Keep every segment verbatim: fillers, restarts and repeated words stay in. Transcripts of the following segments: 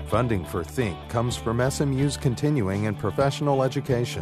Funding for Think comes from S M U's continuing and professional education.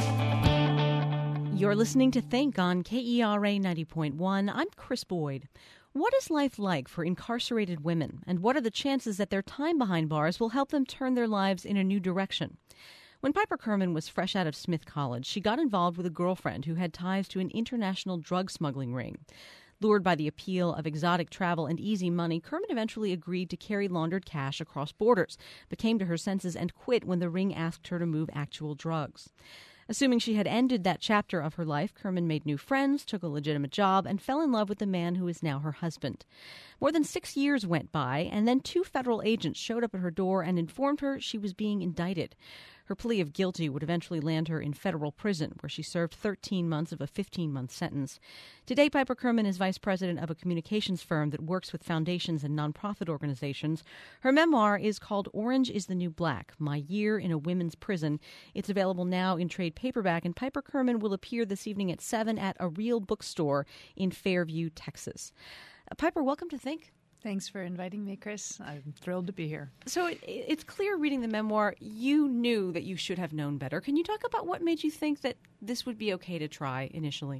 You're listening to Think on K E R A ninety point one. I'm Chris Boyd. What is life like for incarcerated women, and what are the chances that their time behind bars will help them turn their lives in a new direction? When Piper Kerman was fresh out of Smith College, she got involved with a girlfriend who had ties to an international drug smuggling ring. Lured by the appeal of exotic travel and easy money, Kerman eventually agreed to carry laundered cash across borders, but came to her senses and quit when the ring asked her to move actual drugs. Assuming she had ended that chapter of her life, Kerman made new friends, took a legitimate job, and fell in love with the man who is now her husband. More than six years went by, and then two federal agents showed up at her door and informed her she was being indicted. Her plea of guilty would eventually land her in federal prison, where she served thirteen months of a fifteen-month sentence. Today, Piper Kerman is vice president of a communications firm that works with foundations and nonprofit organizations. Her memoir is called Orange is the New Black, My Year in a Women's Prison. It's available now in trade paperback, and Piper Kerman will appear this evening at seven at a Real Bookstore in Fairview, Texas. Uh, Piper, welcome to Think. Thanks for inviting me, Chris. I'm thrilled to be here. So it, it's clear reading the memoir, you knew that you should have known better. Can you talk about what made you think that this would be okay to try initially?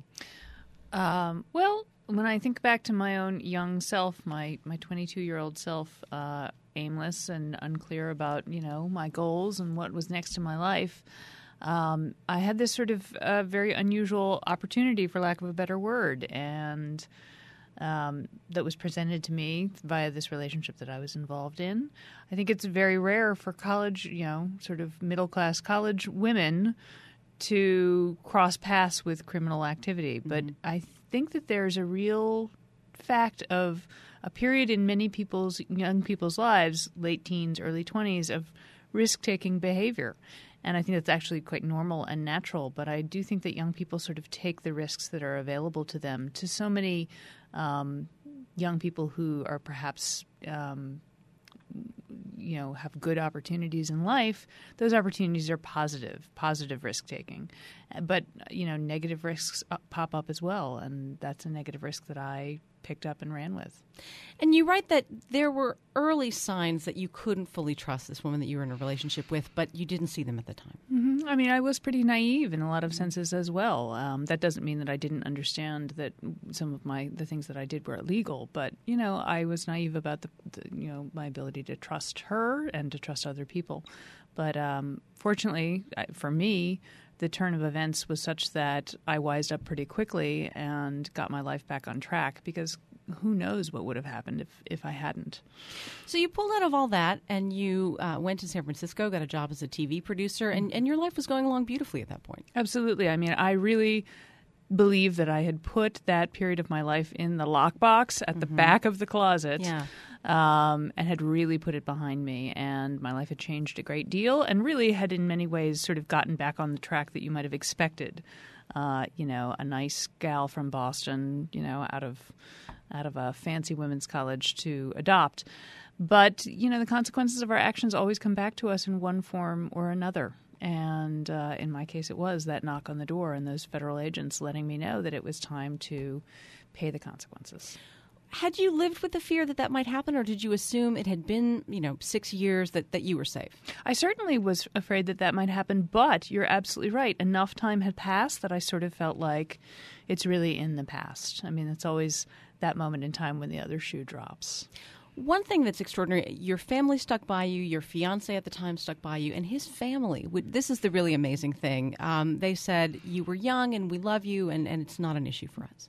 Um, well, when I think back to my own young self, my, my twenty-two-year-old self, uh, aimless and unclear about, you know, my goals and what was next in my life, um, I had this sort of uh, very unusual opportunity, for lack of a better word, and Um, that was presented to me via this relationship that I was involved in. I think it's very rare for college, you know, sort of middle-class college women to cross paths with criminal activity. Mm-hmm. But I think that there's a real fact of a period in many people's, young people's lives, late teens, early twenties, of risk-taking behavior. And I think that's actually quite normal and natural. But I do think that young people sort of take the risks that are available to them. To so many um, young people who are perhaps, um, you know, have good opportunities in life, those opportunities are positive, positive risk-taking. But, you know, negative risks pop up as well. And that's a negative risk that I picked up and ran with. And you write that there were early signs that you couldn't fully trust this woman that you were in a relationship with, but you didn't see them at the time. Mm-hmm. I mean, I was pretty naive in a lot of senses as well. Um, that doesn't mean that I didn't understand that some of my the things that I did were illegal, but you know, I was naive about the, the you know my ability to trust her and to trust other people. But um, fortunately, for me, the turn of events was such that I wised up pretty quickly and got my life back on track, because who knows what would have happened if, if I hadn't. So you pulled out of all that and you uh, went to San Francisco, got a job as a T V producer, and, and your life was going along beautifully at that point. Absolutely. I mean, I really believe that I had put that period of my life in the lockbox at mm-hmm. the back of the closet. Yeah. Um, and had really put it behind me, and my life had changed a great deal, and really had in many ways sort of gotten back on the track that you might have expected. Uh, you know, a nice gal from Boston, you know, out of out of a fancy women's college to adopt. But, you know, the consequences of our actions always come back to us in one form or another. And uh, in my case, it was that knock on the door and those federal agents letting me know that it was time to pay the consequences. Had you lived with the fear that that might happen, or did you assume it had been, you know, six years that, that you were safe? I certainly was afraid that that might happen, but you're absolutely right. Enough time had passed that I sort of felt like it's really in the past. I mean, it's always that moment in time when the other shoe drops. One thing that's extraordinary, your family stuck by you, your fiancé at the time stuck by you, and his family, would, this is the really amazing thing. Um, they said, you were young and we love you, and, and it's not an issue for us.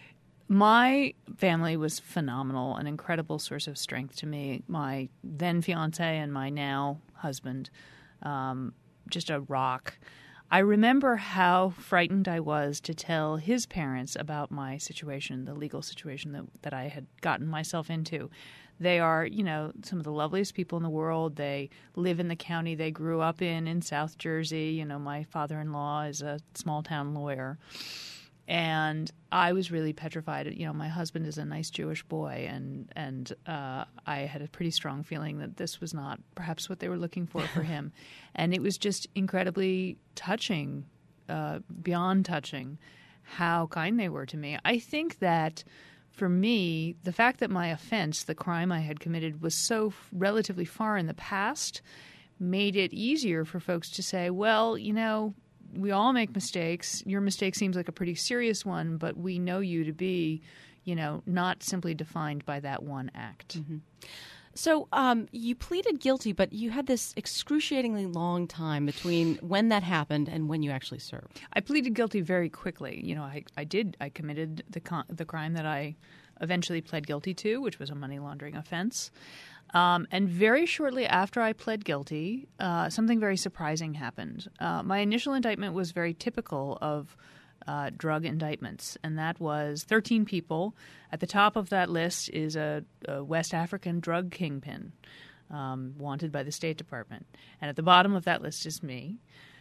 My family was phenomenal, an incredible source of strength to me. My then fiancé and my now husband, um, just a rock. I remember how frightened I was to tell his parents about my situation, the legal situation that, that I had gotten myself into. They are, you know, some of the loveliest people in the world. They live in the county they grew up in, in South Jersey. You know, my father-in-law is a small-town lawyer. And I was really petrified. You know, my husband is a nice Jewish boy, and and uh, I had a pretty strong feeling that this was not perhaps what they were looking for for him. And it was just incredibly touching, uh, beyond touching, how kind they were to me. I think that for me, the fact that my offense, the crime I had committed, was so f- relatively far in the past made it easier for folks to say, well, you know, we all make mistakes. Your mistake seems like a pretty serious one, but we know you to be, you know, not simply defined by that one act. Mm-hmm. So um, you pleaded guilty, but you had this excruciatingly long time between when that happened and when you actually served. I pleaded guilty very quickly. You know, I, I did. I committed the con- the crime that I eventually pled guilty to, which was a money laundering offense. Um, and very shortly after I pled guilty, uh, something very surprising happened. Uh, my initial indictment was very typical of uh, drug indictments, and that was thirteen people. At the top of that list is a, a West African drug kingpin um, wanted by the State Department. And at the bottom of that list is me.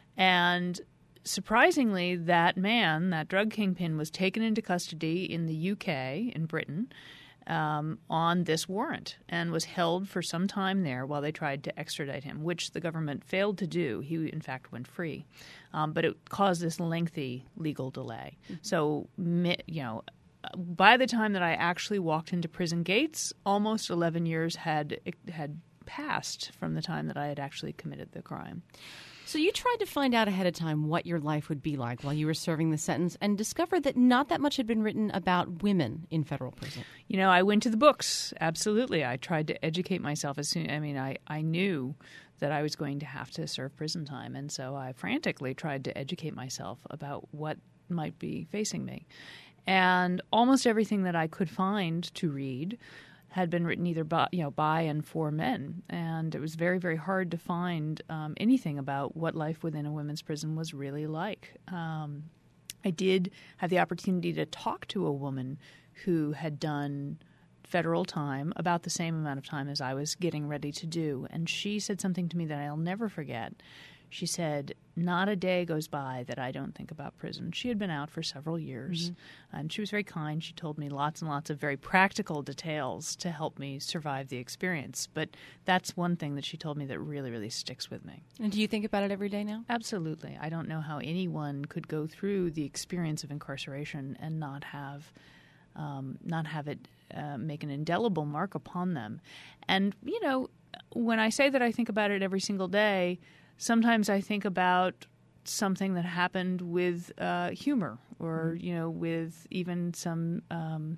And surprisingly, that man, that drug kingpin, was taken into custody in the U K, in Britain, Um, on this warrant and was held for some time there while they tried to extradite him, which the government failed to do. He, in fact, went free. Um, but it caused this lengthy legal delay. Mm-hmm. So, you know, by the time that I actually walked into prison gates, almost eleven years had had passed from the time that I had actually committed the crime. So you tried to find out ahead of time what your life would be like while you were serving the sentence and discovered that not that much had been written about women in federal prison. You know, I went to the books. Absolutely. I tried to educate myself as soon. I mean, I, I knew that I was going to have to serve prison time. And so I frantically tried to educate myself about what might be facing me. And almost everything that I could find to read had been written either by, you know, by and for men. And it was very, very hard to find um, anything about what life within a women's prison was really like. Um, I did have the opportunity to talk to a woman who had done federal time, about the same amount of time as I was getting ready to do. And she said something to me that I'll never forget. She said, not a day goes by that I don't think about prison. She had been out for several years, mm-hmm. and she was very kind. She told me lots and lots of very practical details to help me survive the experience. But that's one thing that she told me that really, really sticks with me. And do you think about it every day now? Absolutely. I don't know how anyone could go through the experience of incarceration and not have um, not have it uh, make an indelible mark upon them. And, you know, when I say that I think about it every single day, sometimes I think about something that happened with uh, humor, or you know, with even some um,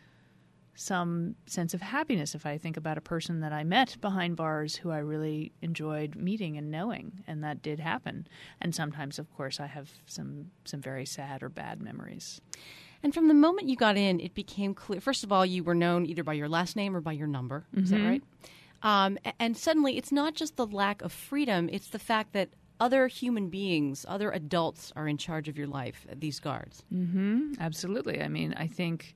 some sense of happiness. If I think about a person that I met behind bars who I really enjoyed meeting and knowing, and that did happen. And sometimes, of course, I have some some very sad or bad memories. And from the moment you got in, it became clear. First of all, you were known either by your last name or by your number. Mm-hmm. Is that right? Um, and suddenly, it's not just the lack of freedom, it's the fact that other human beings, other adults are in charge of your life, these guards. Mm-hmm. Absolutely. I mean, I think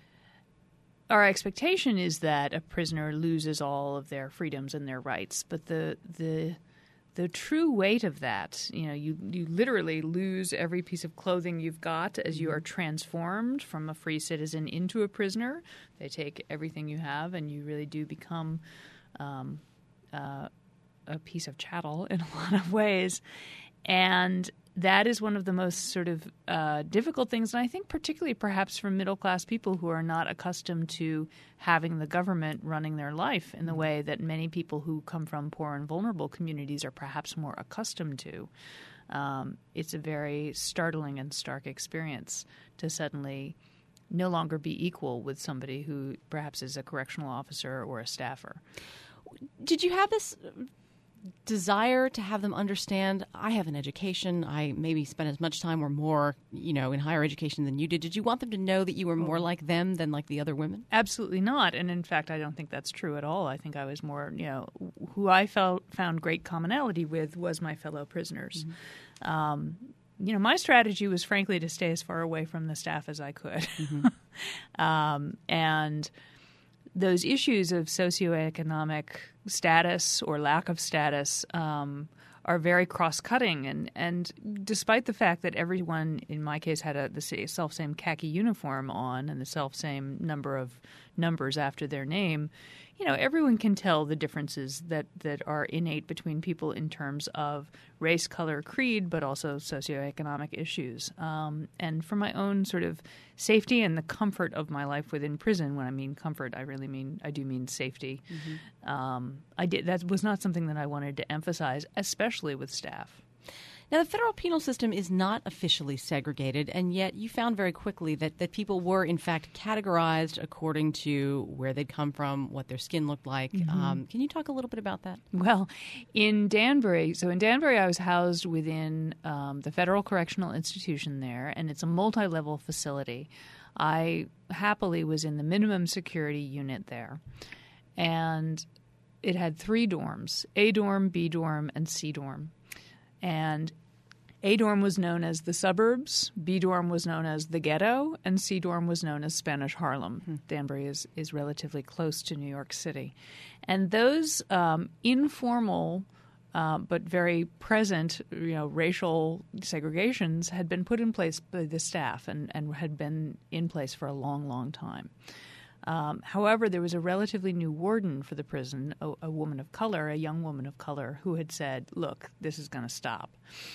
our expectation is that a prisoner loses all of their freedoms and their rights. But the the the true weight of that, you know, you, you literally lose every piece of clothing you've got as you are transformed from a free citizen into a prisoner. They take everything you have, and you really do become Um, uh, a piece of chattel in a lot of ways. And that is one of the most sort of uh, difficult things, and I think particularly perhaps for middle-class people who are not accustomed to having the government running their life in the way that many people who come from poor and vulnerable communities are perhaps more accustomed to. Um, it's a very startling and stark experience to suddenly no longer be equal with somebody who perhaps is a correctional officer or a staffer. Did you have this desire to have them understand, I have an education, I maybe spent as much time or more, you know, in higher education than you did? Did you want them to know that you were more like them than like the other women? Absolutely not. And in fact, I don't think that's true at all. I think I was more, you know, who I felt found great commonality with was my fellow prisoners. Mm-hmm. Um, you know, my strategy was frankly to stay as far away from the staff as I could. Mm-hmm. um, and those issues of socioeconomic status or lack of status um, are very cross-cutting. And, and despite the fact that everyone, in my case, had a, the self-same khaki uniform on and the self-same number of numbers after their name, you know, everyone can tell the differences that, that are innate between people in terms of race, color, creed, but also socioeconomic issues. Um, and for my own sort of safety and the comfort of my life within prison, when I mean comfort, I really mean, I do mean safety. Mm-hmm. Um, I did, that was not something that I wanted to emphasize, especially with staff. Now, the federal penal system is not officially segregated, and yet you found very quickly that, that people were, in fact, categorized according to where they'd come from, what their skin looked like. Mm-hmm. Um, can you talk a little bit about that? Well, in Danbury, so in Danbury, I was housed within um, the Federal Correctional Institution there, and it's a multi-level facility. I happily was in the minimum security unit there, and it had three dorms, A dorm, B dorm, and C dorm. And A dorm was known as the suburbs, B dorm was known as the ghetto, and C dorm was known as Spanish Harlem. Hmm. Danbury is, is relatively close to New York City. And those um, informal uh, but very present, you know, racial segregations had been put in place by the staff and, and had been in place for a long, long time. Um, however, there was a relatively new warden for the prison, a, a woman of color, a young woman of color, who had said, look, this is going to stop.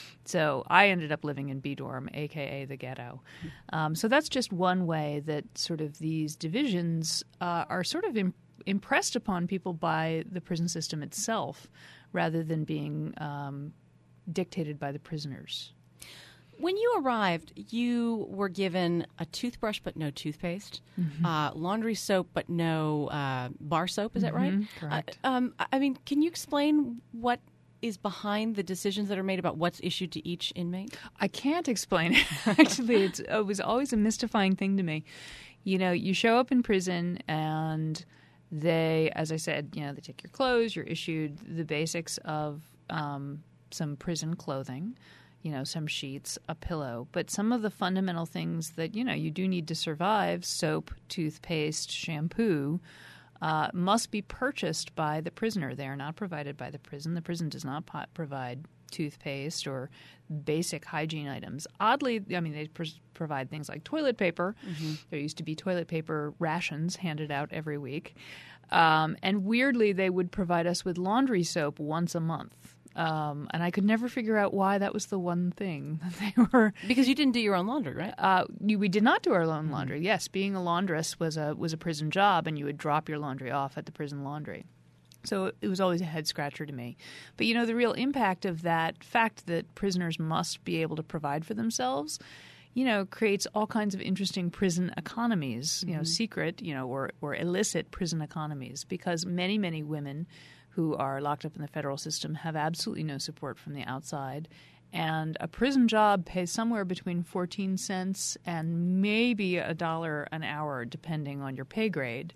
So I ended up living in B dorm, a k a the ghetto. Um, so that's just one way that sort of these divisions uh, are sort of im- impressed upon people by the prison system itself rather than being um, dictated by the prisoners. When you arrived, you were given a toothbrush but no toothpaste, mm-hmm. uh, laundry soap but no uh, bar soap. Is that mm-hmm. right? Correct. Uh, um, I mean, can you explain what is behind the decisions that are made about what's issued to each inmate? I can't explain it. Actually, it's, it was always a mystifying thing to me. You know, you show up in prison and they, as I said, you know, they take your clothes. You're issued the basics of um, some prison clothing. You know, some sheets, a pillow. But some of the fundamental things that, you know, you do need to survive, soap, toothpaste, shampoo, uh, must be purchased by the prisoner. They are not provided by the prison. The prison does not po- provide toothpaste or basic hygiene items. Oddly, I mean, they pr- provide things like toilet paper. Mm-hmm. There used to be toilet paper rations handed out every week. Um, and weirdly, they would provide us with laundry soap once a month. Um, and I could never figure out why that was the one thing that they were. Because you didn't do your own laundry, right? Uh, you, we did not do our own laundry. Mm-hmm. Yes, being a laundress was a was a prison job, and you would drop your laundry off at the prison laundry. So it was always a head scratcher to me. But you know, the real impact of that fact that prisoners must be able to provide for themselves, you know, creates all kinds of interesting prison economies. Mm-hmm. You know, secret, you know, or or illicit prison economies, because many many women who are locked up in the federal system have absolutely no support from the outside. And a prison job pays somewhere between fourteen cents and maybe a dollar an hour, depending on your pay grade.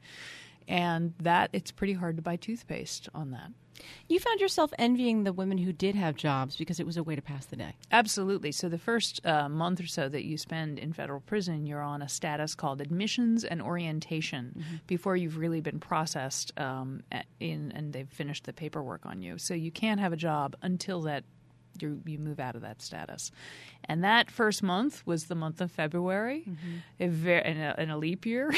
And that it's pretty hard to buy toothpaste on that. You found yourself envying the women who did have jobs because it was a way to pass the day. Absolutely. So the first uh, month or so that you spend in federal prison, you're on a status called admissions and orientation mm-hmm. before you've really been processed um, in and they've finished the paperwork on you. So you can't have a job until that you you move out of that status. And that first month was the month of February, mm-hmm. a ver- in, a, in a leap year.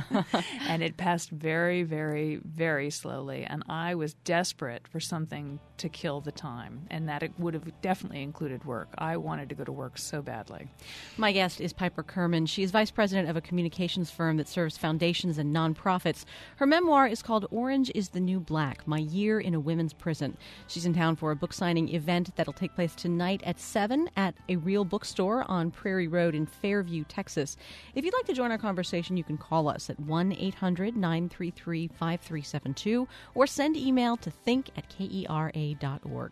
And it passed very, very, very slowly. And I was desperate for something to kill the time. And that it would have definitely included work. I wanted to go to work so badly. My guest is Piper Kerman. She is vice president of a communications firm that serves foundations and nonprofits. Her memoir is called Orange is the New Black, My Year in a Women's Prison. She's in town for a book signing event that'll take place tonight at seven at a Real Bookstore on Prairie Road in Fairview, Texas. If you'd like to join our conversation, you can call us at one eight hundred nine three three five three seven two or send email to think at kera dot org.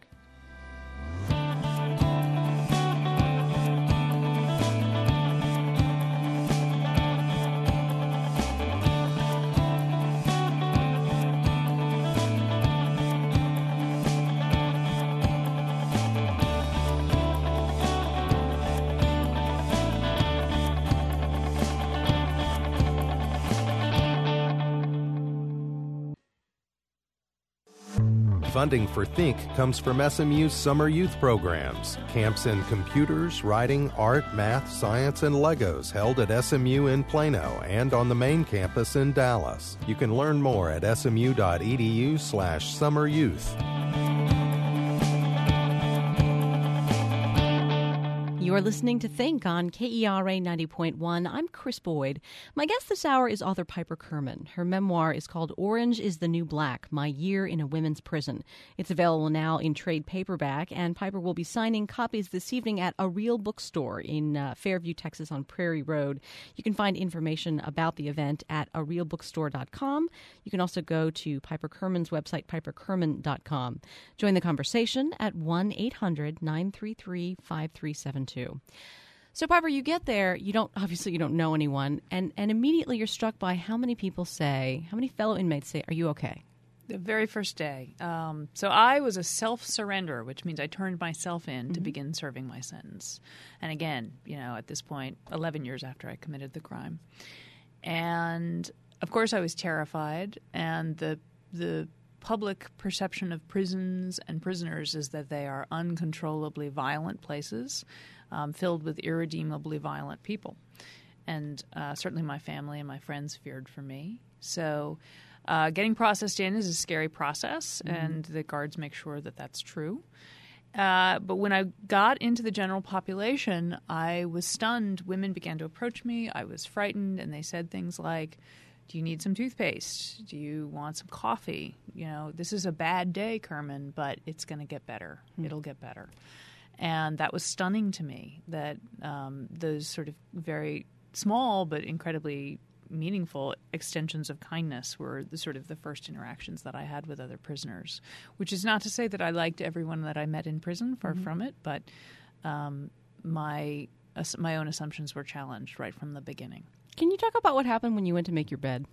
Funding for Think comes from S M U's summer youth programs. Camps in computers, writing, art, math, science, and Legos held at S M U in Plano and on the main campus in Dallas. You can learn more at smu.edu slash summer youth. You're listening to Think on K E R A ninety point one. I'm Chris Boyd. My guest this hour is author Piper Kerman. Her memoir is called Orange is the New Black, My Year in a Women's Prison. It's available now in trade paperback, and Piper will be signing copies this evening at A Real Bookstore in uh, Fairview, Texas on Prairie Road. You can find information about the event at a real bookstore dot com. You can also go to Piper Kerman's website, piper kerman dot com. Join the conversation at one eight hundred nine three three five three seven two. So, Piper, you get there, you don't, obviously you don't know anyone, and, and immediately you're struck by how many people say, how many fellow inmates say, are you okay? The very first day. Um, so I was a self-surrender, which means I turned myself in mm-hmm. to begin serving my sentence. And again, you know, at this point, eleven years after I committed the crime. And, of course, I was terrified, and the the public perception of prisons and prisoners is that they are uncontrollably violent places um, filled with irredeemably violent people. And uh, certainly my family and my friends feared for me. So uh, getting processed in is a scary process, mm-hmm. and the guards make sure that that's true. Uh, but when I got into the general population, I was stunned. Women began to approach me. I was frightened, and they said things like, do you need some toothpaste? Do you want some coffee? You know, this is a bad day, Kerman, but it's going to get better. Mm. It'll get better. And that was stunning to me, that um, those sort of very small but incredibly meaningful extensions of kindness were the sort of the first interactions that I had with other prisoners, which is not to say that I liked everyone that I met in prison, far mm-hmm. from it, but um, my uh, my own assumptions were challenged right from the beginning. Can you talk about what happened when you went to make your bed?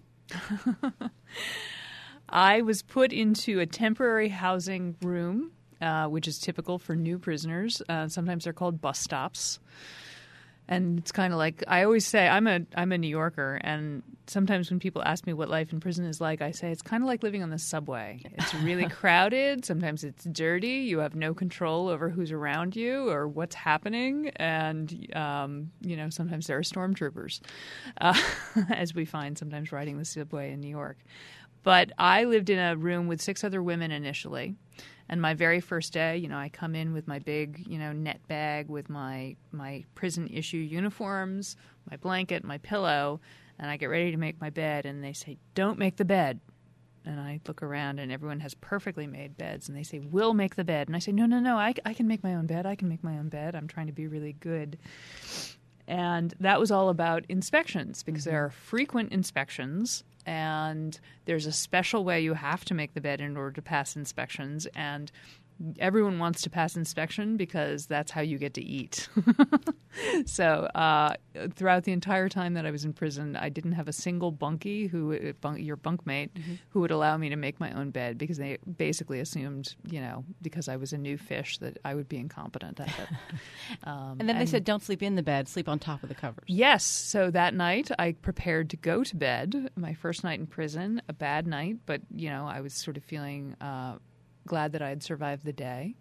I was put into a temporary housing room, uh, which is typical for new prisoners. Uh, sometimes they're called bus stops. And it's kind of like, I always say, I'm a I'm a New Yorker, and sometimes when people ask me what life in prison is like, I say it's kind of like living on the subway. It's really crowded. Sometimes it's dirty. You have no control over who's around you or what's happening. And, um, you know, sometimes there are stormtroopers, uh, as we find sometimes riding the subway in New York. But I lived in a room with six other women initially. And my very first day, you know, I come in with my big, you know, net bag with my my prison issue uniforms, my blanket, my pillow, and I get ready to make my bed. And they say, don't make the bed. And I look around and everyone has perfectly made beds. And they say, we'll make the bed. And I say, no, no, no, I, I can make my own bed. I can make my own bed. I'm trying to be really good. And that was all about inspections, because mm-hmm. there are frequent inspections. And there's a special way you have to make the bed in order to pass inspections. And everyone wants to pass inspection because that's how you get to eat. So uh, throughout the entire time that I was in prison, I didn't have a single bunkie, who bunk, your bunkmate, mm-hmm. who would allow me to make my own bed, because they basically assumed, you know, because I was a new fish, that I would be incompetent at it. Um, and then they and, said, don't sleep in the bed, sleep on top of the covers. Yes. So that night I prepared to go to bed, my first night in prison, a bad night, but, you know, I was sort of feeling uh, glad that I had survived the day.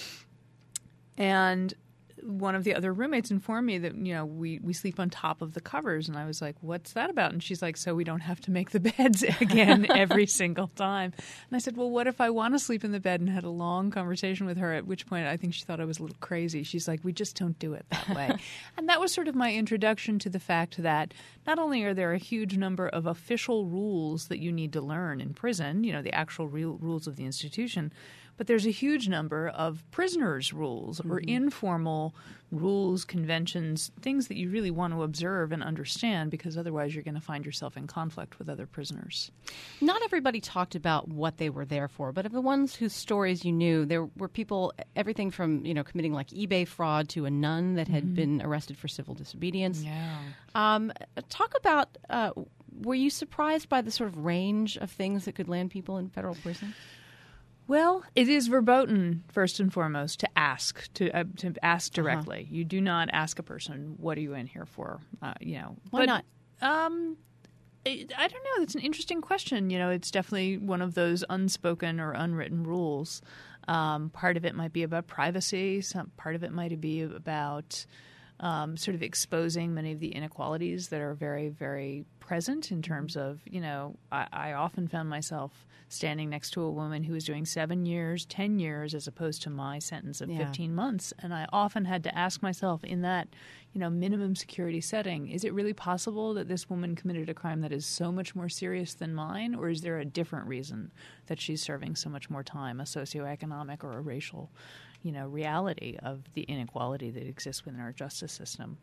And one of the other roommates informed me that, you know, we, we sleep on top of the covers. And I was like, what's that about? And she's like, so we don't have to make the beds again every single time. And I said, well, what if I want to sleep in the bed? And had a long conversation with her, at which point I think she thought I was a little crazy. She's like, we just don't do it that way. And that was sort of my introduction to the fact that not only are there a huge number of official rules that you need to learn in prison, you know, the actual real rules of the institution, but there's a huge number of prisoners' rules or mm-hmm. informal rules, conventions, things that you really want to observe and understand, because otherwise you're going to find yourself in conflict with other prisoners. Not everybody talked about what they were there for, but of the ones whose stories you knew, there were people, everything from, you know, committing like eBay fraud to a nun that had mm-hmm. been arrested for civil disobedience. Yeah. Um, talk about, uh, were you surprised by the sort of range of things that could land people in federal prison? Well, it is verboten, first and foremost, to ask to uh, to ask directly. Uh-huh. You do not ask a person, "What are you in here for?" Uh, you know, why but, not? Um, I I don't know. That's an interesting question. You know, it's definitely one of those unspoken or unwritten rules. Um, part of it might be about privacy. Some part of it might be about um, sort of exposing many of the inequalities that are very, very present in terms of, you know, I, I often found myself standing next to a woman who was doing seven years, ten years, as opposed to my sentence of Yeah. fifteen months. And I often had to ask myself in that, you know, minimum security setting, is it really possible that this woman committed a crime that is so much more serious than mine? Or is there a different reason that she's serving so much more time, a socioeconomic or a racial, you know, reality of the inequality that exists within our justice system?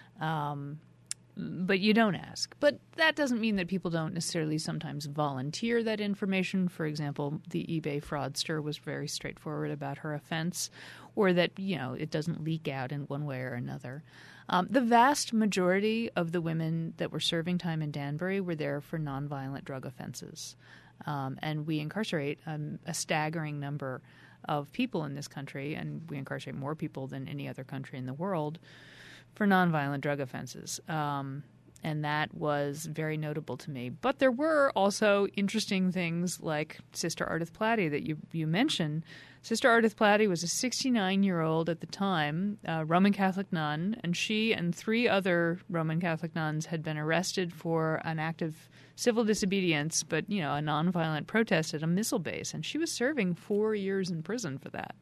Um, But you don't ask. But that doesn't mean that people don't necessarily sometimes volunteer that information. For example, the eBay fraudster was very straightforward about her offense, or that, you know, it doesn't leak out in one way or another. Um, the vast majority of the women that were serving time in Danbury were there for nonviolent drug offenses. Um, and we incarcerate um, a staggering number of people in this country, and we incarcerate more people than any other country in the world, for nonviolent drug offenses. Um, and that was very notable to me. But there were also interesting things like Sister Ardith Platty that you, you mentioned. Sister Ardith Platty was a sixty-nine-year-old at the time, uh, Roman Catholic nun, and she and three other Roman Catholic nuns had been arrested for an act of civil disobedience, but, you know, a nonviolent protest at a missile base. And she was serving four years in prison for that.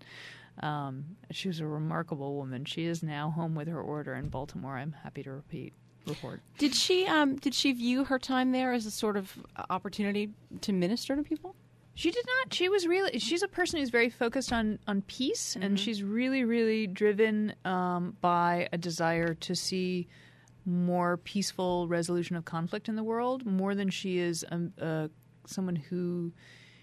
Um, she was a remarkable woman. She is now home with her order in Baltimore, I'm happy to repeat, report. Did she um, did she view her time there as a sort of opportunity to minister to people? She did not. She was really, she's a person who's very focused on, on peace, mm-hmm. and she's really, really driven um, by a desire to see more peaceful resolution of conflict in the world, more than she is um, uh, someone who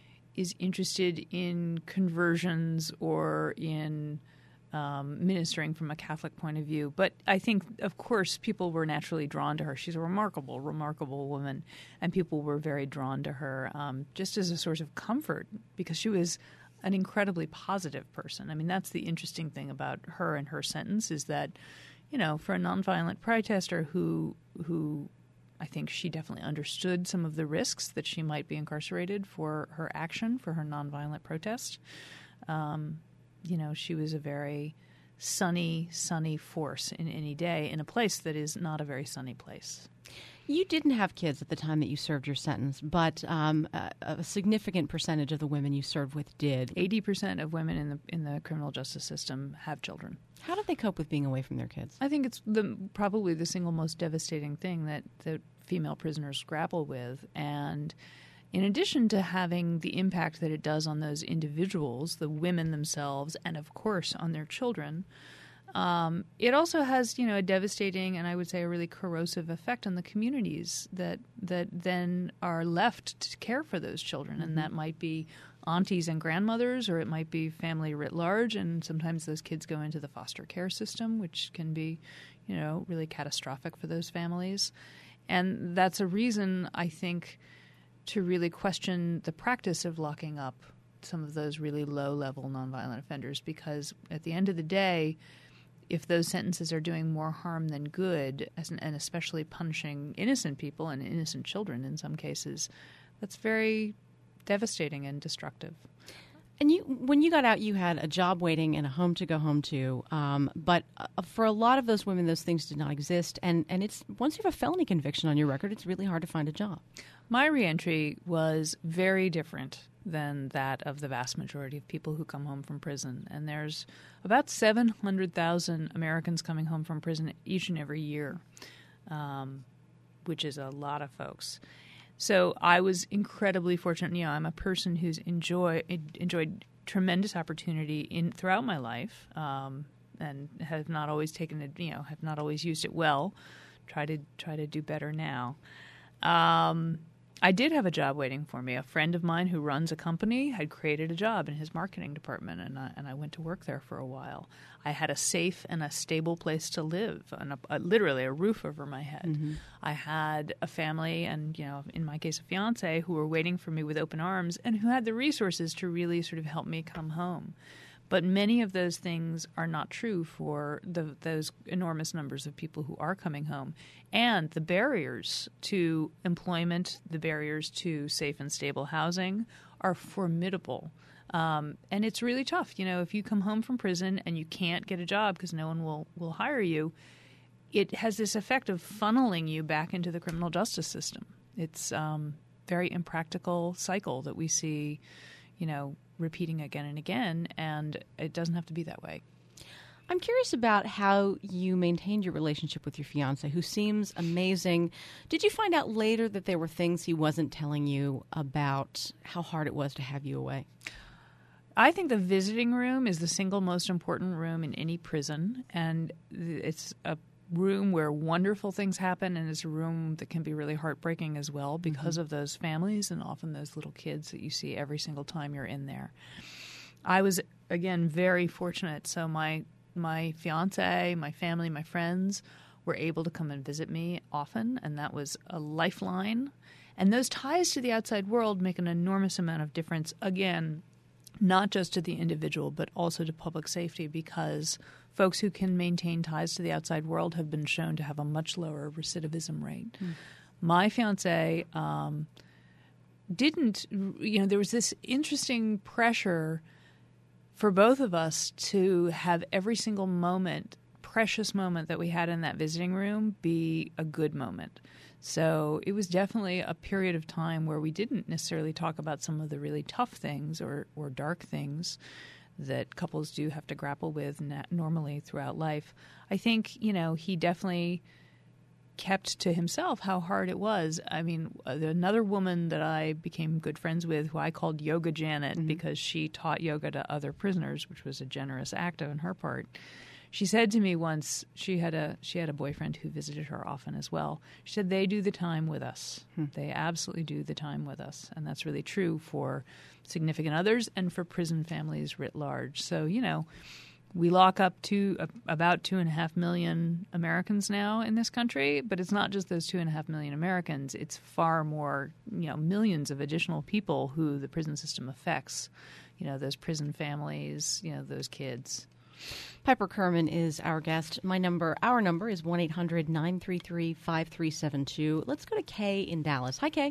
is interested in conversions or in um, ministering from a Catholic point of view. But I think, of course, people were naturally drawn to her. She's a remarkable, remarkable woman, and people were very drawn to her um, just as a source of comfort because she was an incredibly positive person. I mean, that's the interesting thing about her and her sentence is that, you know, for a nonviolent protester who who I think she definitely understood some of the risks that she might be incarcerated for her action, for her nonviolent protest. Um, you know, she was a very sunny, sunny force in any day in a place that is not a very sunny place. You didn't have kids at the time that you served your sentence, but um, a, a significant percentage of the women you served with did. eighty percent of women in the in the criminal justice system have children. How did they cope with being away from their kids? I think it's the probably the single most devastating thing that, that female prisoners grapple with. And in addition to having the impact that it does on those individuals, the women themselves, and of course on their children, Um, it also has, you know, a devastating and I would say a really corrosive effect on the communities that that then are left to care for those children. Mm-hmm. And that might be aunties and grandmothers, or it might be family writ large. And sometimes those kids go into the foster care system, which can be, you know, really catastrophic for those families. And that's a reason, I think, to really question the practice of locking up some of those really low-level nonviolent offenders, because at the end of the day, if those sentences are doing more harm than good, as an, and especially punishing innocent people and innocent children in some cases, that's very devastating and destructive. And you, when you got out, you had a job waiting and a home to go home to. Um, but uh, for a lot of those women, those things did not exist. And, and it's once you have a felony conviction on your record, it's really hard to find a job. My reentry was very different than that of the vast majority of people who come home from prison. And there's about seven hundred thousand Americans coming home from prison each and every year, um, which is a lot of folks. So I was incredibly fortunate. You know, I'm a person who's enjoy, enjoyed tremendous opportunity in throughout my life, um, and have not always taken it, you know, have not always used it well. Try to try to do better now. Um, I did have a job waiting for me. A friend of mine who runs a company had created a job in his marketing department, and I, and I went to work there for a while. I had a safe and a stable place to live, and a, a, literally a roof over my head. Mm-hmm. I had a family and, you know, in my case, a fiance who were waiting for me with open arms and who had the resources to really sort of help me come home. But many of those things are not true for the, those enormous numbers of people who are coming home. And the barriers to employment, the barriers to safe and stable housing are formidable. Um, and it's really tough. You know, if you come home from prison and you can't get a job because no one will, will hire you, it has this effect of funneling you back into the criminal justice system. It's um, very impractical cycle that we see, you know, repeating again and again, and it doesn't have to be that way. I'm curious about how you maintained your relationship with your fiancé, who seems amazing. Did you find out later that there were things he wasn't telling you about how hard it was to have you away? I think the visiting room is the single most important room in any prison, and it's a room where wonderful things happen, and it's a room that can be really heartbreaking as well because mm-hmm. of those families and often those little kids that you see every single time you're in there. I was, again, very fortunate. So my my fiancé, my family, my friends were able to come and visit me often, and that was a lifeline. And those ties to the outside world make an enormous amount of difference, again, not just to the individual, but also to public safety, because folks who can maintain ties to the outside world have been shown to have a much lower recidivism rate. Mm. My fiancé um, didn't, you know, there was this interesting pressure for both of us to have every single moment, precious moment that we had in that visiting room be a good moment. So it was definitely a period of time where we didn't necessarily talk about some of the really tough things or, or dark things that couples do have to grapple with na- normally throughout life. I think, you know, he definitely kept to himself how hard it was. I mean, another woman that I became good friends with, who I called Yoga Janet mm-hmm. because she taught yoga to other prisoners, which was a generous act on her part. She said to me once, she had a she had a boyfriend who visited her often as well. She said, they do the time with us. Hmm. They absolutely do the time with us. And that's really true for significant others and for prison families writ large. So, you know, we lock up to uh, about two and a half million Americans now in this country, but it's not just those two and a half million Americans. It's far more, you know, millions of additional people who the prison system affects. You know, those prison families, you know, those kids. Piper Kerman is our guest. My number, our number is one eight hundred nine three three five three seven two. Let's go to Kay in Dallas. Hi, Kay.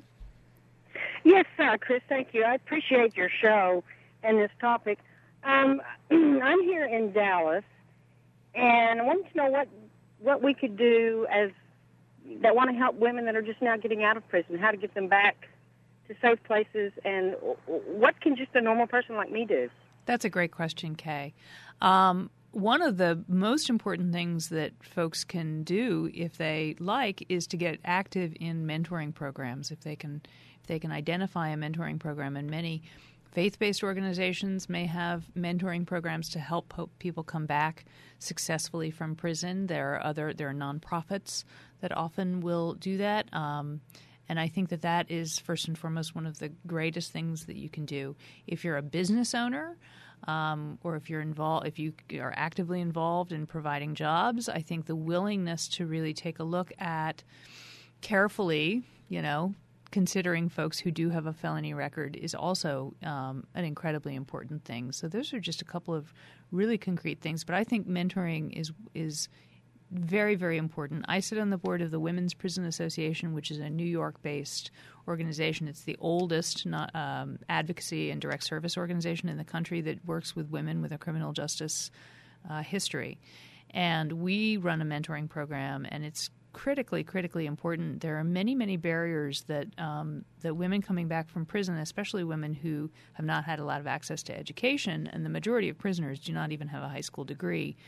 Yes, uh, Chris, thank you. I appreciate your show and this topic. Um, I'm here in Dallas, and I wanted to know what, what we could do as that want to help women that are just now getting out of prison, how to get them back to safe places, and what can just a normal person like me do? That's a great question, Kay. Um, one of the most important things that folks can do, if they like, is to get active in mentoring programs. If they can, if they can identify a mentoring program, and many faith-based organizations may have mentoring programs to help people come back successfully from prison. There are other there are nonprofits that often will do that. Um, And I think that that is, first and foremost, one of the greatest things that you can do. If you're a business owner, um, or if you're involved, if you are actively involved in providing jobs, I think the willingness to really take a look at carefully, you know, considering folks who do have a felony record is also um, an incredibly important thing. So those are just a couple of really concrete things. But I think mentoring is is very, very important. I sit on the board of the Women's Prison Association, which is a New York-based organization. It's the oldest not, um, advocacy and direct service organization in the country that works with women with a criminal justice uh, history. And we run a mentoring program, and it's critically, critically important. There are many, many barriers that um, that women coming back from prison, especially women who have not had a lot of access to education, and the majority of prisoners do not even have a high school degree,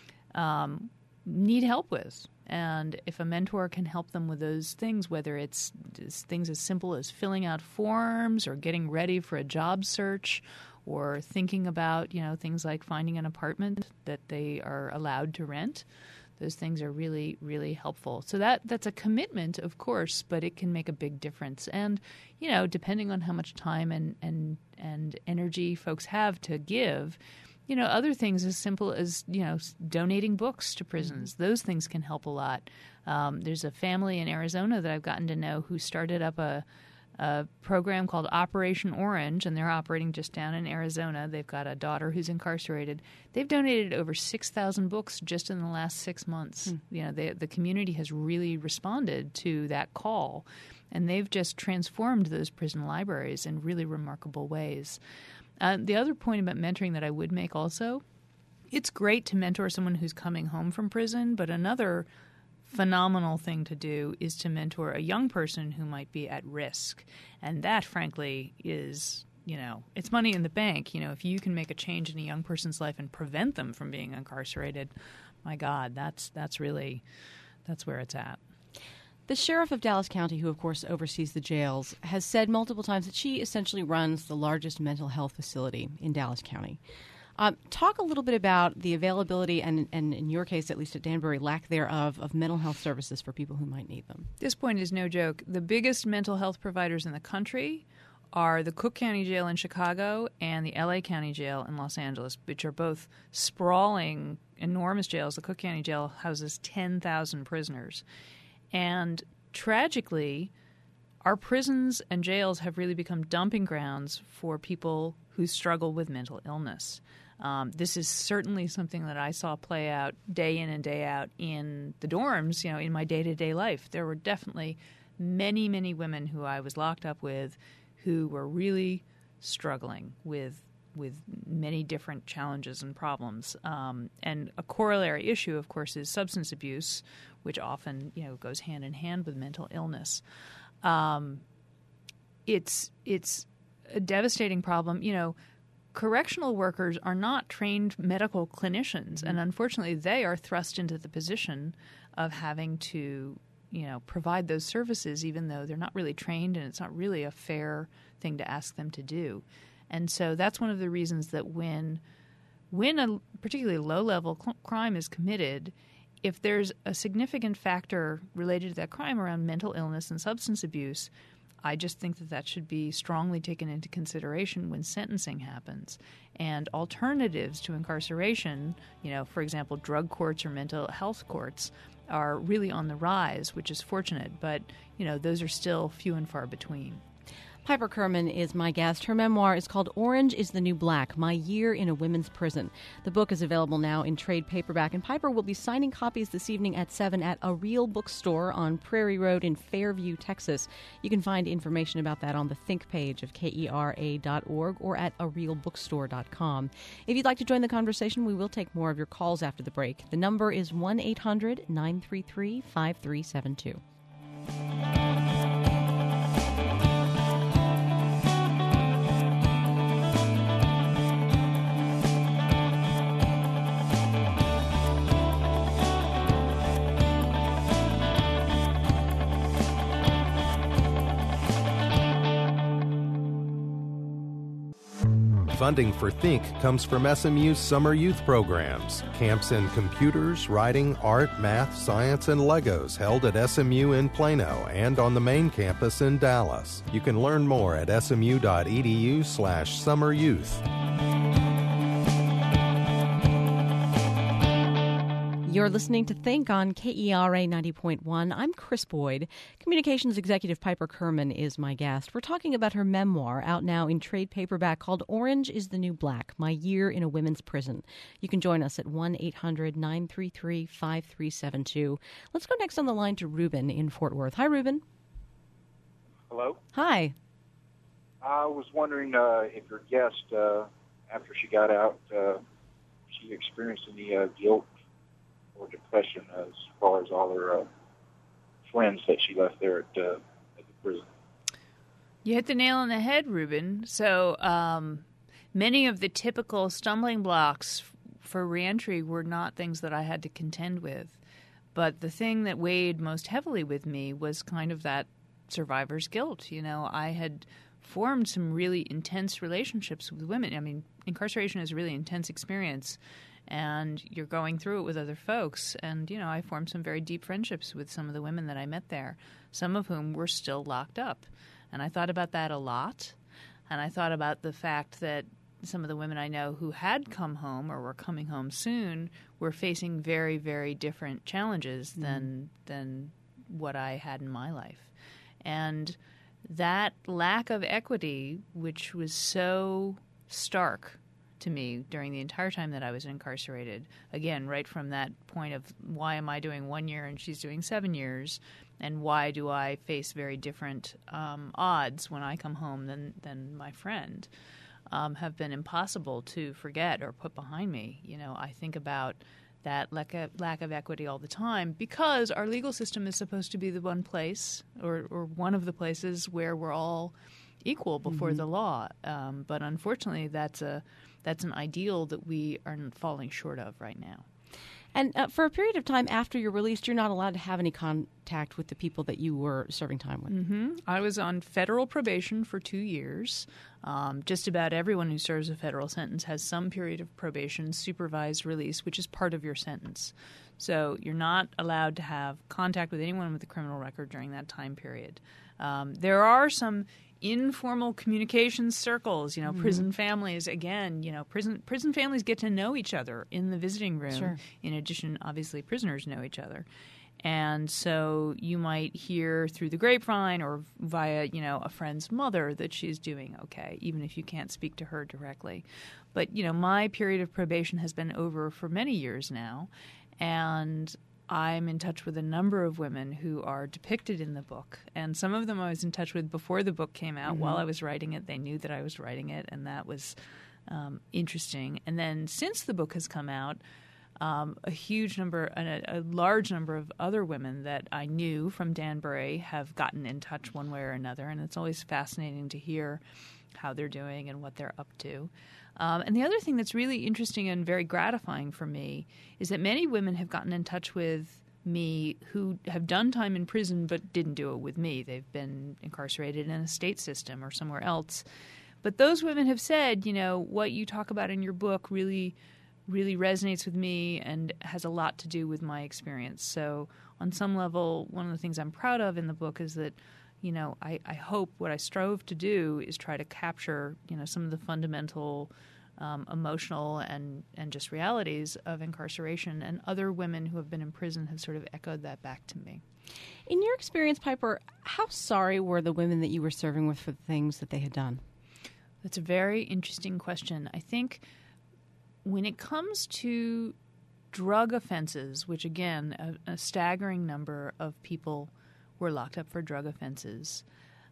um, need help with. And if a mentor can help them with those things, whether it's things as simple as filling out forms or getting ready for a job search or thinking about, you know, things like finding an apartment that they are allowed to rent, those things are really, really helpful. So that that's a commitment, of course, but it can make a big difference. And, you know, depending on how much time and, and, and energy folks have to give, you know, other things as simple as, you know, donating books to prisons. Mm-hmm. Those things can help a lot. Um, there's a family in Arizona that I've gotten to know who started up a a program called Operation Orange, and they're operating just down in Arizona. They've got a daughter who's incarcerated. They've donated over six thousand books just in the last six months. Mm. You know, they, the community has really responded to that call, and they've just transformed those prison libraries in really remarkable ways. Uh, the other point about mentoring that I would make also, it's great to mentor someone who's coming home from prison, but another phenomenal thing to do is to mentor a young person who might be at risk. And that, frankly, is, you know, it's money in the bank. You know, if you can make a change in a young person's life and prevent them from being incarcerated, my God, that's that's really, that's where it's at. The sheriff of Dallas County, who, of course, oversees the jails, has said multiple times that she essentially runs the largest mental health facility in Dallas County. Um, talk a little bit about the availability and, and, in your case, at least at Danbury, lack thereof of mental health services for people who might need them. This point is no joke. The biggest mental health providers in the country are the Cook County Jail in Chicago and the L A County Jail in Los Angeles, which are both sprawling, enormous jails. The Cook County Jail houses ten thousand prisoners. And tragically, our prisons and jails have really become dumping grounds for people who struggle with mental illness. Um, this is certainly something that I saw play out day in and day out in the dorms, you know, in my day-to-day life. There were definitely many, many women who I was locked up with who were really struggling with with many different challenges and problems. Um, and a corollary issue, of course, is substance abuse, which often, you know, goes hand in hand with mental illness. Um, it's it's a devastating problem. You know, correctional workers are not trained medical clinicians, and unfortunately they are thrust into the position of having to, you know, provide those services even though they're not really trained, and it's not really a fair thing to ask them to do. And so that's one of the reasons that when when a particularly low-level cl- crime is committed, if there's a significant factor related to that crime around mental illness and substance abuse, I just think that that should be strongly taken into consideration when sentencing happens. And alternatives to incarceration, you know, for example, drug courts or mental health courts, are really on the rise, which is fortunate. But, you know, those are still few and far between. Piper Kerman is my guest. Her memoir is called Orange is the New Black, My Year in a Women's Prison. The book is available now in trade paperback, and Piper will be signing copies this evening at seven at A Real Bookstore on Prairie Road in Fairview, Texas. You can find information about that on the Think page of K E R A dot org or at a real bookstore dot com. If you'd like to join the conversation, we will take more of your calls after the break. The number is one eight hundred nine three three five three seven two. Funding for Think comes from S M U's summer youth programs, camps in computers, writing, art, math, science, and Legos held at S M U in Plano and on the main campus in Dallas. You can learn more at smu.edu slash summer youth. You're listening to Think on K E R A ninety point one. I'm Chris Boyd. Communications Executive Piper Kerman is my guest. We're talking about her memoir, out now in trade paperback, called Orange is the New Black, My Year in a Women's Prison. You can join us at one eight hundred nine three three five three seven two. Let's go next on the line to Ruben in Fort Worth. Hi, Ruben. Hello? Hi. I was wondering uh, if your guest, uh, after she got out, uh, she experienced any uh, guilt or depression as far as all her uh, friends that she left there at, uh, at the prison. You hit the nail on the head, Ruben. So um, many of the typical stumbling blocks f- for reentry were not things that I had to contend with. But the thing that weighed most heavily with me was kind of that survivor's guilt. You know, I had formed some really intense relationships with women. I mean, incarceration is a really intense experience, and you're going through it with other folks. And, you know, I formed some very deep friendships with some of the women that I met there, some of whom were still locked up. And I thought about that a lot. And I thought about the fact that some of the women I know who had come home or were coming home soon were facing very, very different challenges mm. than than what I had in my life. And that lack of equity, which was so stark to me during the entire time that I was incarcerated, again, right from that point of why am I doing one year and she's doing seven years, and why do I face very different um, odds when I come home than, than my friend, um, have been impossible to forget or put behind me. You know, I think about that lack of, lack of equity all the time because our legal system is supposed to be the one place or, or one of the places where we're all equal before mm-hmm. the law. Um, but unfortunately, that's a that's an ideal that we are falling short of right now. And uh, for a period of time after you're released, you're not allowed to have any contact with the people that you were serving time with. Mm-hmm. I was on federal probation for two years. Um, just about everyone who serves a federal sentence has some period of probation, supervised release, which is part of your sentence. So you're not allowed to have contact with anyone with a criminal record during that time period. Um, there are some informal communication circles, you know, mm-hmm. prison families, again, you know, prison prison families get to know each other in the visiting room. Sure. In addition, obviously, prisoners know each other. And so you might hear through the grapevine or via, you know, a friend's mother that she's doing okay, even if you can't speak to her directly. But, you know, my period of probation has been over for many years now, and I'm in touch with a number of women who are depicted in the book. And some of them I was in touch with before the book came out. Mm-hmm. While I was writing it, they knew that I was writing it, and that was um, interesting. And then since the book has come out, um, a huge number, a, a large number of other women that I knew from Danbury have gotten in touch one way or another. And it's always fascinating to hear how they're doing and what they're up to. Um, and the other thing that's really interesting and very gratifying for me is that many women have gotten in touch with me who have done time in prison but didn't do it with me. They've been incarcerated in a state system or somewhere else. But those women have said, you know, what you talk about in your book really, really resonates with me and has a lot to do with my experience. So on some level, one of the things I'm proud of in the book is that, you know, I, I hope what I strove to do is try to capture, you know, some of the fundamental um, emotional and, and just realities of incarceration. And other women who have been in prison have sort of echoed that back to me. In your experience, Piper, how sorry were the women that you were serving with for the things that they had done? That's a very interesting question. I think when it comes to drug offenses, which, again, a, a staggering number of people were locked up for drug offenses.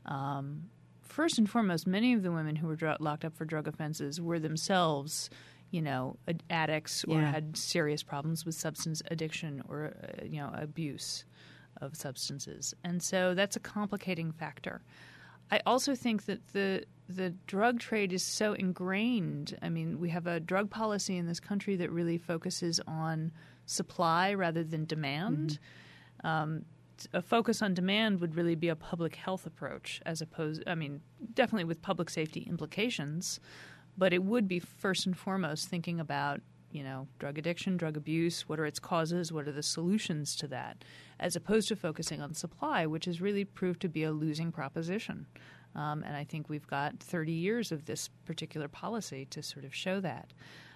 Um, first and foremost, many of the women who were dr- locked up for drug offenses were themselves, you know, ad- addicts or yeah. had serious problems with substance addiction or, uh, you know, abuse of substances. And so that's a complicating factor. I also think that the the drug trade is so ingrained. I mean, we have a drug policy in this country that really focuses on supply rather than demand. Mm-hmm. Um, a focus on demand would really be a public health approach as opposed, I mean, definitely with public safety implications, but it would be first and foremost thinking about, you know, drug addiction, drug abuse, what are its causes, what are the solutions to that, as opposed to focusing on supply, which has really proved to be a losing proposition. Um, and I think we've got thirty years of this particular policy to sort of show that.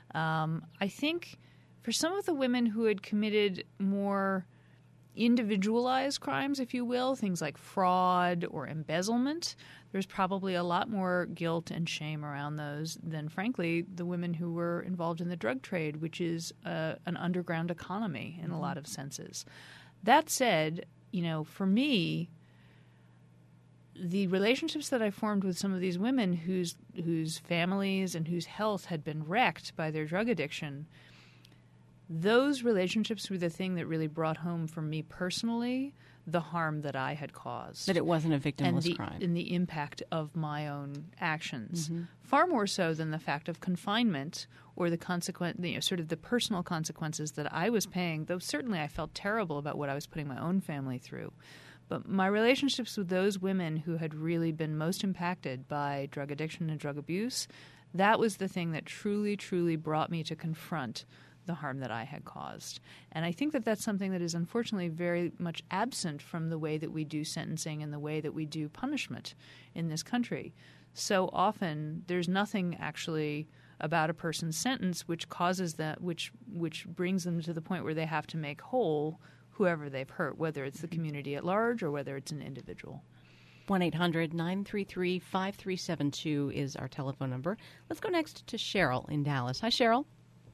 Um, I think for some of the women who had committed more individualized crimes, if you will, things like fraud or embezzlement, there's probably a lot more guilt and shame around those than, frankly, the women who were involved in the drug trade, which is uh, an underground economy in a lot of senses. That said, you know, for me, the relationships that I formed with some of these women whose whose families and whose health had been wrecked by their drug addiction, those relationships were the thing that really brought home for me personally the harm that I had caused. That it wasn't a victimless and the, crime. And the impact of my own actions. Mm-hmm. Far more so than the fact of confinement or the consequent, you know, sort of the personal consequences that I was paying, though certainly I felt terrible about what I was putting my own family through. But my relationships with those women who had really been most impacted by drug addiction and drug abuse, that was the thing that truly, truly brought me to confront the harm that I had caused. And I think that that's something that is unfortunately very much absent from the way that we do sentencing and the way that we do punishment in this country. So often there's nothing actually about a person's sentence which causes that, which which brings them to the point where they have to make whole whoever they've hurt, whether it's the community at large or whether it's an individual. one eight hundred nine three three five three seven two is our telephone number. Let's go next to Cheryl in Dallas. Hi, Cheryl.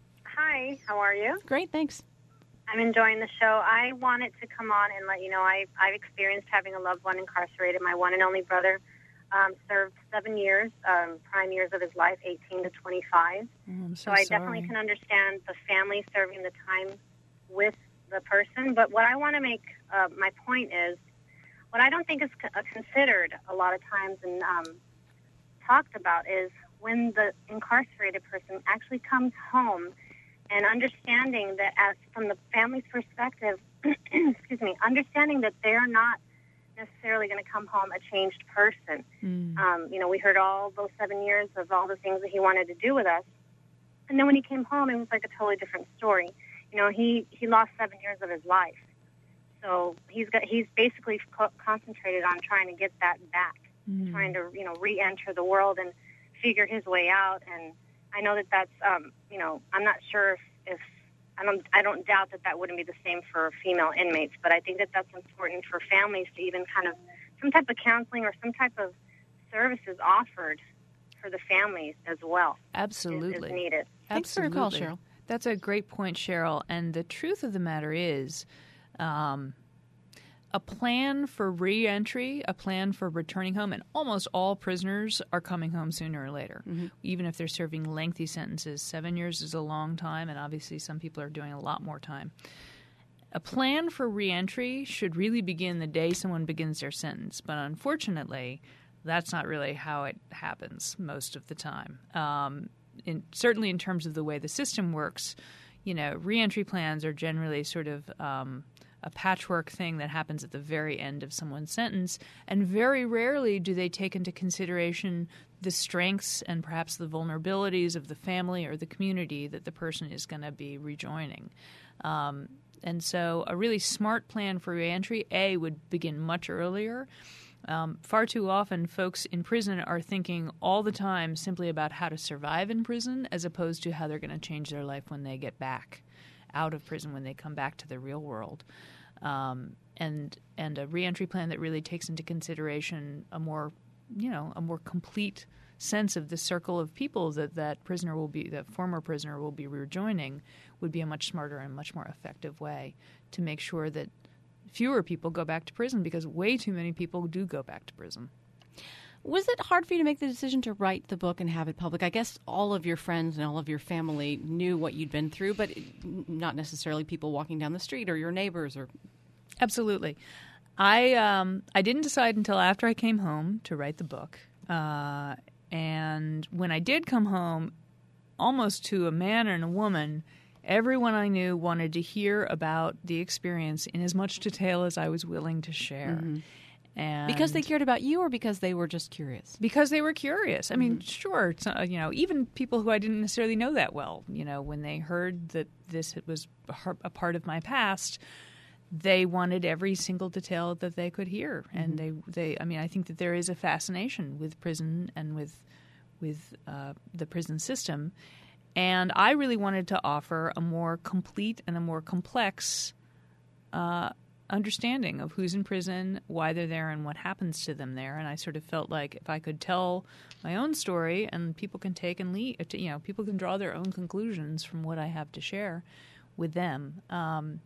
Hi, how are you? Great, thanks. I'm enjoying the show. I wanted to come on and let you know I, I've experienced having a loved one incarcerated. My one and only brother um, served seven years, um, prime years of his life, eighteen to twenty-five. Oh, I'm so so I sorry. definitely can understand the family serving the time with the person. But what I want to make uh, my point is, what I don't think is co- considered a lot of times and um, talked about is when the incarcerated person actually comes home and understanding that as from the family's perspective, excuse me, understanding that they're not necessarily going to come home a changed person. Mm. Um, you know, we heard all those seven years of all the things that he wanted to do with us. And then when he came home, it was like a totally different story. You know, he, he lost seven years of his life. So he's got he's basically co- concentrated on trying to get that back, Mm. trying to, you know, re-enter the world and figure his way out. And I know that that's, um, you know, I'm not sure if, if I don't I don't doubt that that wouldn't be the same for female inmates, but I think that that's important for families to even kind of some type of counseling or some type of services offered for the families as well. Absolutely. Is, is needed. Thanks for your call, Absolutely. Cheryl. That's a great point, Cheryl. And the truth of the matter is, um, a plan for reentry, a plan for returning home, and almost all prisoners are coming home sooner or later, mm-hmm. even if they're serving lengthy sentences. Seven years is a long time, and obviously some people are doing a lot more time. A plan for reentry should really begin the day someone begins their sentence, but unfortunately, that's not really how it happens most of the time. Um, in, certainly in terms of the way the system works, you know, reentry plans are generally sort of um, a patchwork thing that happens at the very end of someone's sentence, and very rarely do they take into consideration the strengths and perhaps the vulnerabilities of the family or the community that the person is going to be rejoining. Um, and so a really smart plan for reentry, A, would begin much earlier. Um, far too often, folks in prison are thinking all the time simply about how to survive in prison as opposed to how they're going to change their life when they get back out of prison, when they come back to the real world. Um, and and a reentry plan that really takes into consideration a more, you know, a more complete sense of the circle of people that that prisoner will be, that former prisoner will be rejoining, would be a much smarter and much more effective way to make sure that fewer people go back to prison, because way too many people do go back to prison. Was it hard for you to make the decision to write the book and have it public? I guess all of your friends and all of your family knew what you'd been through, but not necessarily people walking down the street or your neighbors. Or Absolutely. I um, I didn't decide until after I came home to write the book. Uh, and when I did come home, almost to a man and a woman, everyone I knew wanted to hear about the experience in as much detail as I was willing to share. Mm-hmm. And because they cared about you, or because they were just curious? Because they were curious. I mean, Mm-hmm. sure, it's, uh, you know, even people who I didn't necessarily know that well, you know, when they heard that this was a har- a part of my past, they wanted every single detail that they could hear. Mm-hmm. And they, they, I mean, I think that there is a fascination with prison and with, with uh, the prison system. And I really wanted to offer a more complete and a more complex uh understanding of who's in prison, why they're there, and what happens to them there. And I sort of felt like if I could tell my own story, and people can take and leave, you know, people can draw their own conclusions from what I have to share with them. Um,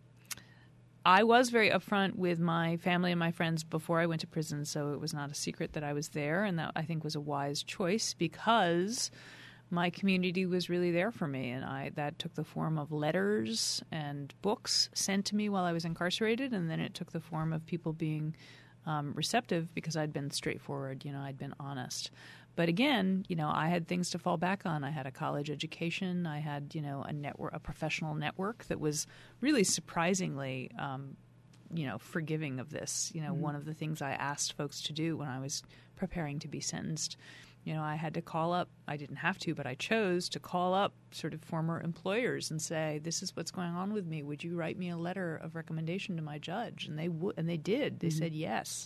I was very upfront with my family and my friends before I went to prison, so it was not a secret that I was there, and that I think was a wise choice, because my community was really there for me, and I that took the form of letters and books sent to me while I was incarcerated, and then it took the form of people being um, receptive because I'd been straightforward, you know, I'd been honest. But again, you know, I had things to fall back on. I had a college education. I had, you know, a network, a professional network that was really surprisingly, um, you know, forgiving of this. You know, mm-hmm. One of the things I asked folks to do when I was preparing to be sentenced, you know, I had to call up, I didn't have to, but I chose to call up sort of former employers and say, this is what's going on with me. Would you write me a letter of recommendation to my judge? And they would, and they did. They mm-hmm. said yes.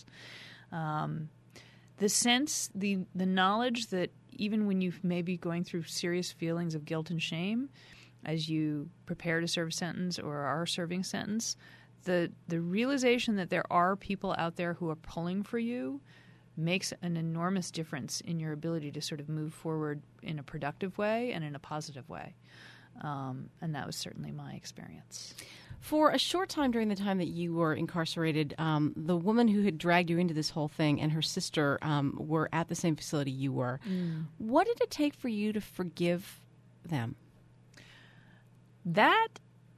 Um, the sense, the the knowledge that even when you may be going through serious feelings of guilt and shame as you prepare to serve a sentence or are serving a sentence, the the realization that there are people out there who are pulling for you makes an enormous difference in your ability to sort of move forward in a productive way and in a positive way. Um, and that was certainly my experience. For a short time during the time that you were incarcerated, um, the woman who had dragged you into this whole thing and her sister um, were at the same facility you were. Mm. What did it take for you to forgive them? That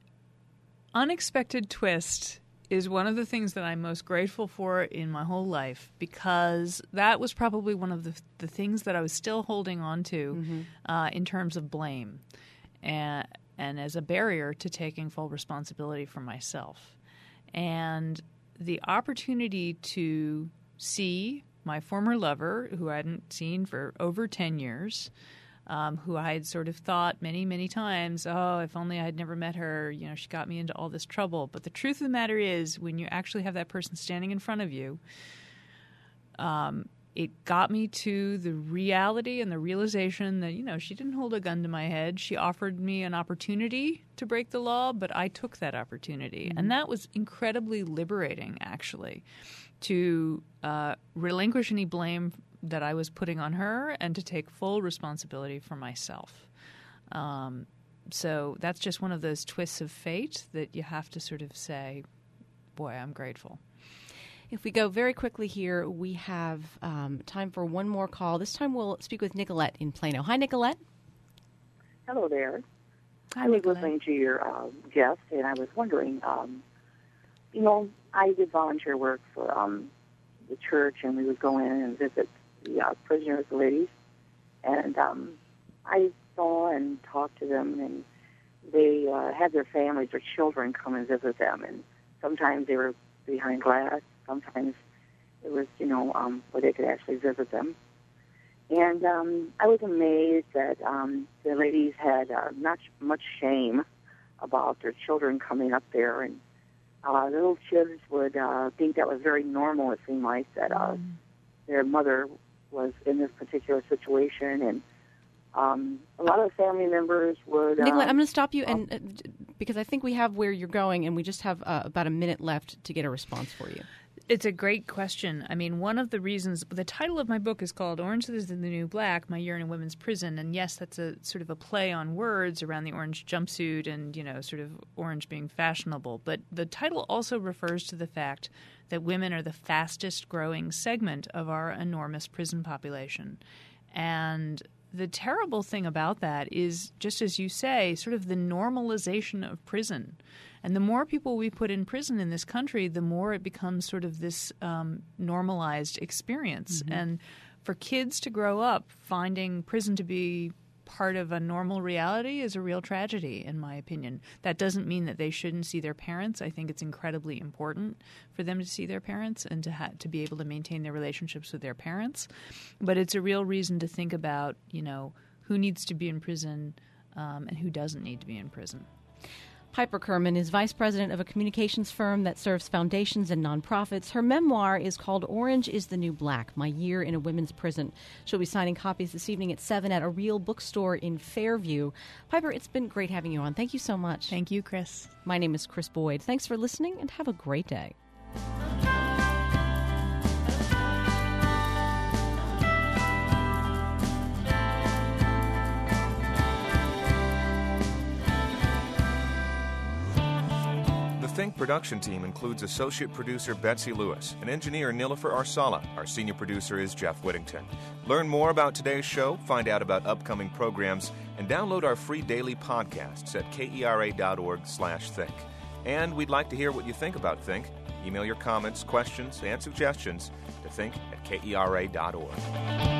unexpected twist is one of the things that I'm most grateful for in my whole life, because that was probably one of the, the things that I was still holding on to mm-hmm. uh, in terms of blame. And and as a barrier to taking full responsibility for myself. And the opportunity to see my former lover, who I hadn't seen for over ten years, um, who I had sort of thought many, many times, oh, if only I had never met her, you know, she got me into all this trouble. But the truth of the matter is, when you actually have that person standing in front of you, um, it got me to the reality and the realization that, you know, she didn't hold a gun to my head. She offered me an opportunity to break the law, but I took that opportunity. Mm-hmm. And that was incredibly liberating, actually, to uh, relinquish any blame that I was putting on her and to take full responsibility for myself. Um, so that's just one of those twists of fate that you have to sort of say, boy, I'm grateful. If we go very quickly here, we have um, time for one more call. This time we'll speak with Nicolette in Plano. Hi, Nicolette. Hello there. Hi, I was Nicolette. listening to your uh, guest, and I was wondering, um, you know, I did volunteer work for um, the church, and we would go in and visit the uh, prisoners, the ladies, and um, I saw and talked to them, and they uh, had their families, their children come and visit them, and sometimes they were behind glass. Sometimes it was, you know, um, where they could actually visit them. And um, I was amazed that um, the ladies had uh, not much shame about their children coming up there. And uh, the little kids would uh, think that was very normal, it seemed like, that uh, mm. their mother was in this particular situation. And um, a lot of the family members would... Nicolette, um, I'm going to stop you and uh, because I think we have where you're going, and we just have uh, about a minute left to get a response for you. It's a great question. I mean, one of the reasons, the title of my book is called Orange is the New Black, My Year in a Women's Prison. And yes, that's a sort of a play on words around the orange jumpsuit and, you know, sort of orange being fashionable. But the title also refers to the fact that women are the fastest growing segment of our enormous prison population. And the terrible thing about that is, just as you say, sort of the normalization of prison. And the more people we put in prison in this country, the more it becomes sort of this um, normalized experience. Mm-hmm. And for kids to grow up finding prison to be part of a normal reality is a real tragedy, in my opinion. That doesn't mean that they shouldn't see their parents. I think it's incredibly important for them to see their parents and to ha- to be able to maintain their relationships with their parents. But it's a real reason to think about, you know, who needs to be in prison um, and who doesn't need to be in prison. Piper Kerman is vice president of a communications firm that serves foundations and nonprofits. Her memoir is called Orange is the New Black, My Year in a Women's Prison. She'll be signing copies this evening at seven at a Real Bookstore in Fairview. Piper, it's been great having you on. Thank you so much. Thank you, Chris. My name is Chris Boyd. Thanks for listening, and have a great day. The Think production team includes associate producer Betsy Lewis and engineer Nilofer Arsala. Our senior producer is Jeff Whittington. Learn more about today's show, find out about upcoming programs, and download our free daily podcasts at kera.org slash think. And we'd like to hear what you think about Think. Email your comments, questions, and suggestions to think at kera dot org.